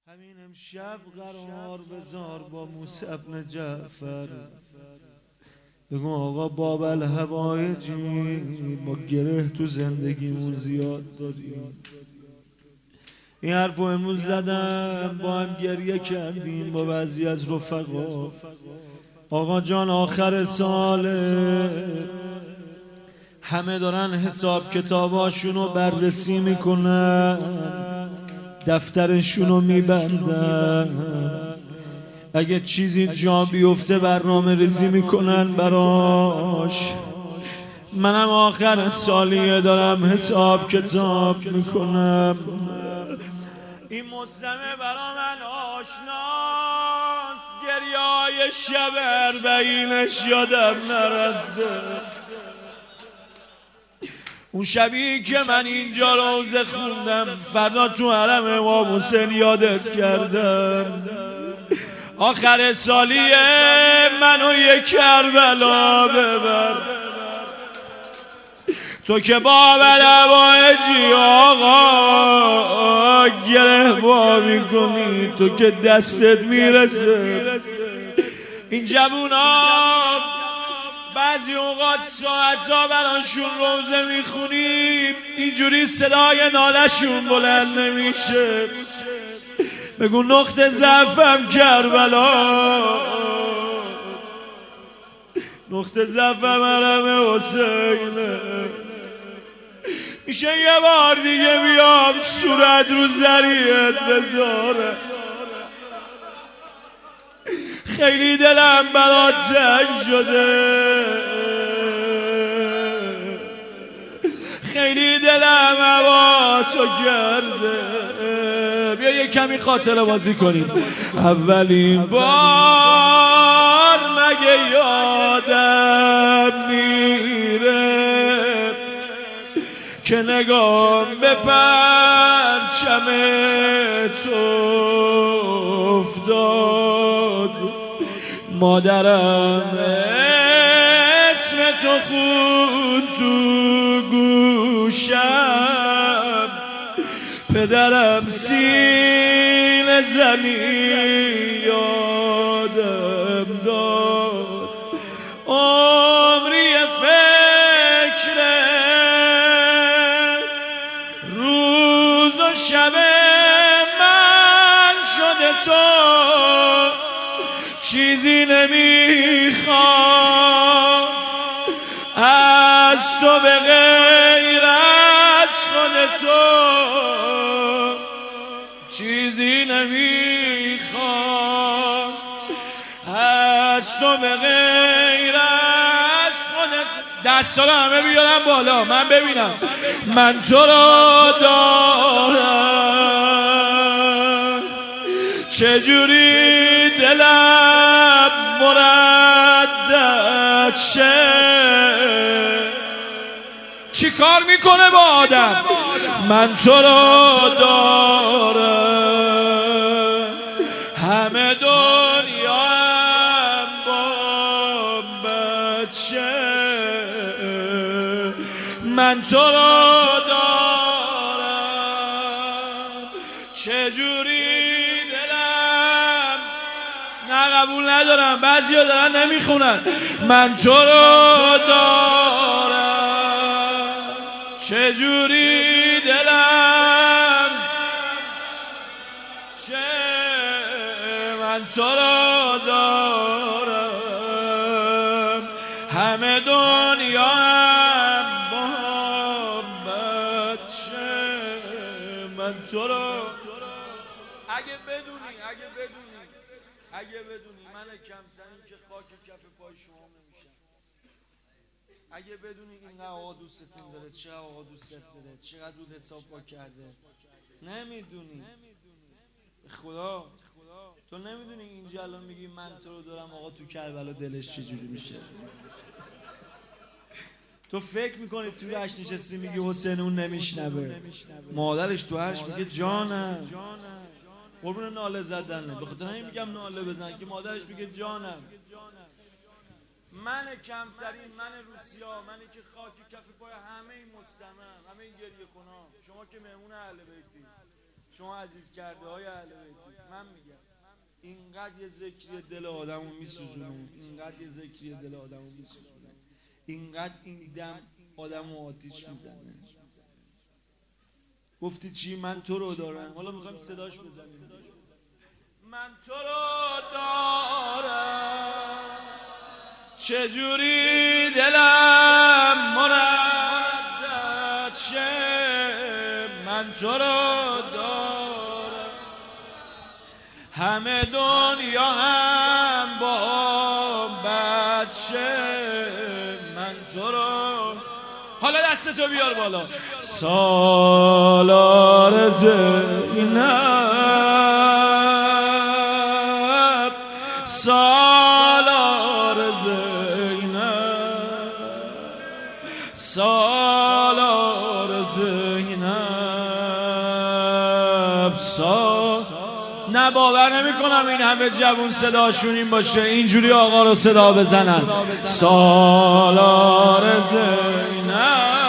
همین امشب قرار بذار با موسی ابن جعفر بگو آقا بابل هوایجی ما گره تو زندگیمون زیاد دادیم. این حرف رو امروز زدم، با هم گریه کردیم با بعضی از رفقا. آقا جان آخر ساله، همه دارن حساب کتاباشونو بررسی میکنن، دفترشونو میبندن، اگه چیزی جا بیفته برنامه ریزی میکنن براش. منم آخر سالیه دارم حساب کتاب میکنم. این مستمع برا من آشناست، گریه‌های شب اربعینش یادم نرفته. اون شبی که من اینجا روزه خوندم، فردا تو حرم امام حسین یادت کردم. آخر سالیه منو یک کربلا ببر، تو که بابل هوایجی آقا گره با میکنی، تو که دستت میرسه. این جوونا بعضی اوقات ساعتا براشون روزه میخونیم، اینجوری صدای نالشون بلند نمیشه. بگو نقطه ضعفم کربلا، نقطه ضعفم حرم حسینه. میشه یه بار دیگه بیام صورت رو ذریعت بذاره، خیلی دلم برات تنگ شده، خیلی دلم هوا تو گرده. بیا یه کمی خاطره بازی کنیم. اولین بار مگه یادم میره که نگام به پرچم تو افتاد، مادرم اسم تو خون تو گوشم، پدرم سینه زنی یادم داد. عمری فکر روز و شب من شده، تو چیزی نمیخوام از تو به غیر از خود تو، چیزی نمیخوام از تو به غیر از خودت. دستا رو همه بیارم بالا من ببینم. من تو رو دارم، چجوری دلم مردد شه، چی کار میکنه با آدم. من تو رو دارم، همه دنیا هم با بچه. من تو رو دارم، چجوری دلم. نه قبول ندارم، بعضی ها دارن نمیخونن. من تو رو دارم، چجوری دلم چه. من تو رو دارم، همه دنیا هم با بچه. من تو رو اگه بدونی من کمترین که خاک کف پای شما نمیشم، اگه بدونی اینقدر آقا دوستتون داره، چه آقا دوست داره، چقدر رو حساب با کرده، نمیدونی. خدا تو نمیدونی اینجا الان میگی من تو رو دارم، آقا تو کربلا دلش چجوری میشه. تو فکر میکنی توی عرش نشستی میگی حسین اون نمیشنوه، مادرش تو عرش میگه جانم. قربون ناله زدنه، به خاطر همین میگم ناله بزن که مادرش میگه جانم. من کمترین، من روسیا، منی که خاک کف پای همه این مستمع، همه این گریه کنان، شما که مهمون اهل بیتی، شما عزیز کرده های اهل بیت، من میگم اینقدر یه ذکری دل آدمو میسوزونه، اینقدر یه ذکری دل آدمو میسوزونه، اینقدر این دم آدمو آتیش میزنه. گفتی چی؟ من تو رو دارم. حالا میخوایم صداش بزنیم. من تو رو دارم، چجوری دلم مردد شه. من تو رو دارم، همه دنیا هم با بد شه. من تو رو، حالا دستتو بیار بالا. سالار زینب، سالار زینب، سالار زینب. نه باور نمی کنم این همه جوون صداشون این باشه، اینجوری آقا رو صدا بزنن. سالار زینب.